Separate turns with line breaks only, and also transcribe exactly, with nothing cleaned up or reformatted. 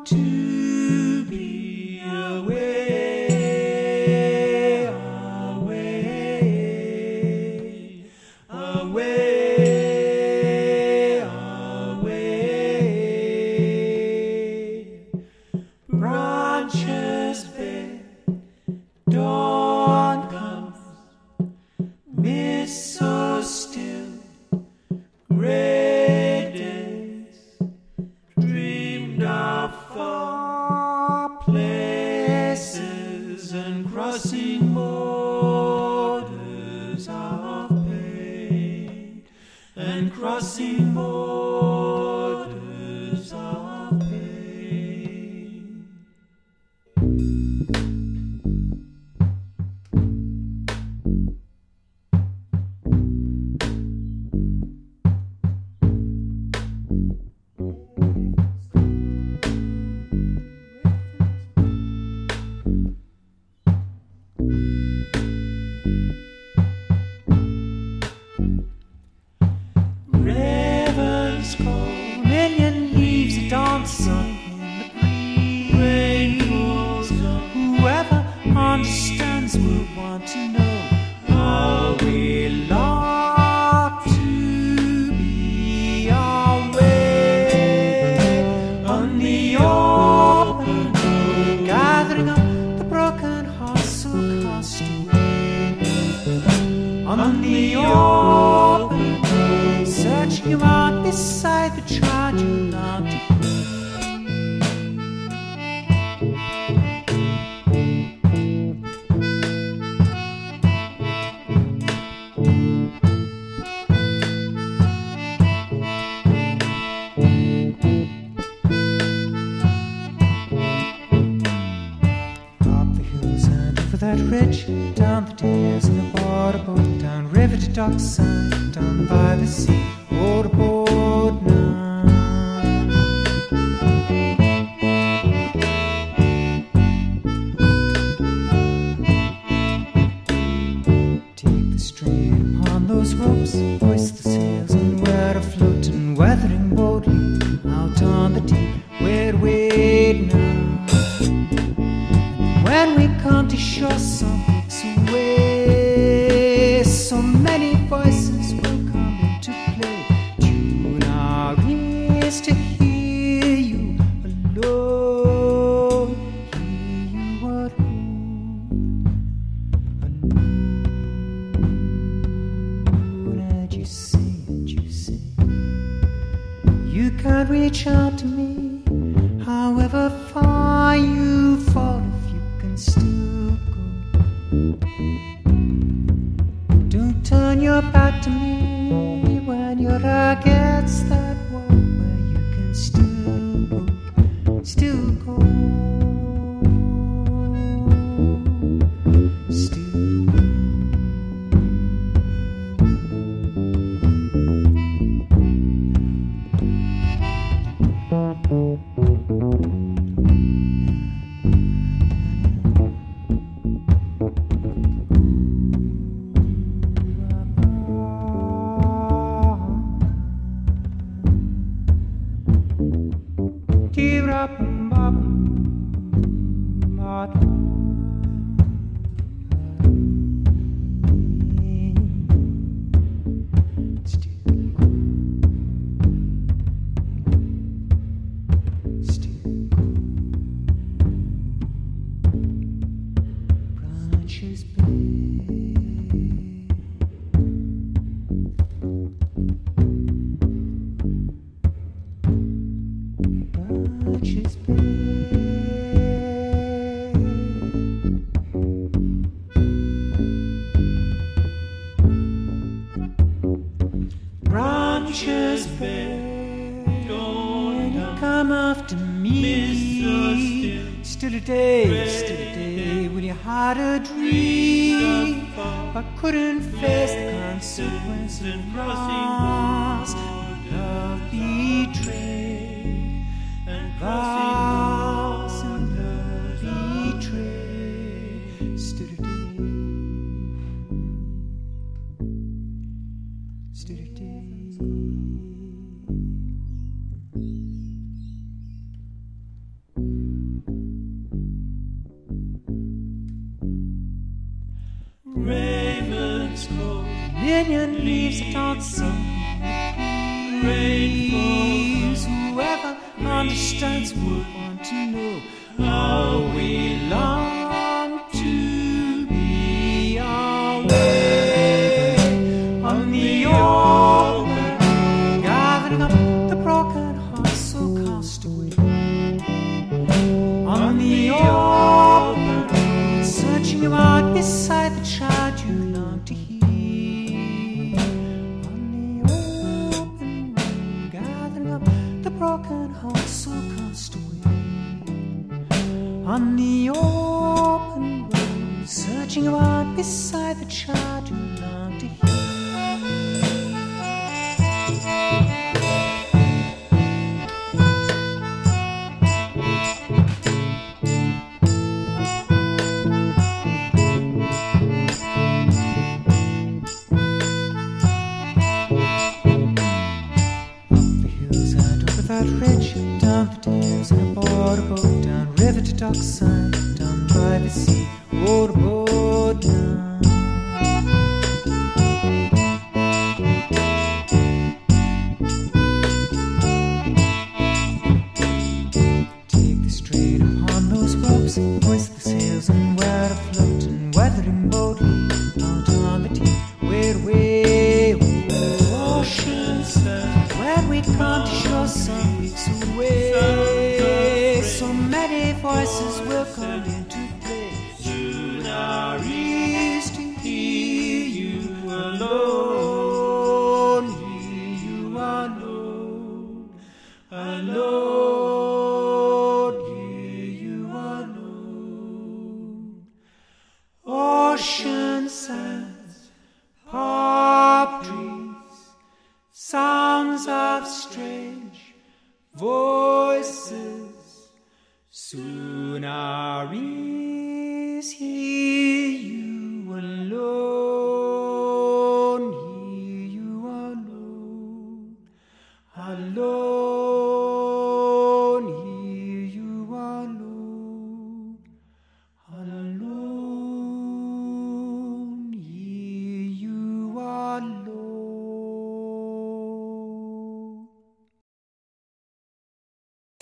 to be away, away, away, away. Branches bare, dawn comes, mist so still, gray days, dreamed of far places and crossing borders of pain, and crossing borders of pain. Ravens call, million leaves are dancing in the breeze. Whoever understands will want to know how we long to be away on the open road, gathering up the broken hearts so cast away on the open road, searching you out beside the transatlantic. Up the hills and over that ridge, down the Tears in the water boat, down river to dockside, down by the sea, water boat now. Take the strain upon those ropes, hoist the sails and we're afloat and weathering boldly out on the deep, we're waiting now. When we come to shore some weeks away, so many voices will come into play. Tune our ears to hear you alone, hear you alone. And you say, and you say, you can't reach out to me, however far you fall. Still go. Don't turn your back to me when you're against that wall where you can still go, still go, still branches bare, don't you come after me. Still a day, still a day, when you had a dream, but couldn't face the consequence and loss, love betrayed, and vows and love betrayed. Still a day, still a day. Ravens call, million leaves that don't sing. Rainbows, whoever understands would want to know how we long to be away on the open, gathering up the broken hearts so cast away. On the open, searching you out beside the child you long to hear. The broken heart so cast away on the open road, searching around beside the child you long to hear. Ridge, down the dales, and I bought a boat down river to dockside, down by the sea, rowed a boat down. Take the straight upon those ropes, hoist the sails and wear a float, and weathering boldly out on the deep, wade away, ocean sand, where we'd come to shore some weeks away. So many voices will come into play. Soon our ears to hear you alone, hear you alone, alone, hear you alone. Ocean sands, pop trees, sounds of strange voices, soon our ears hear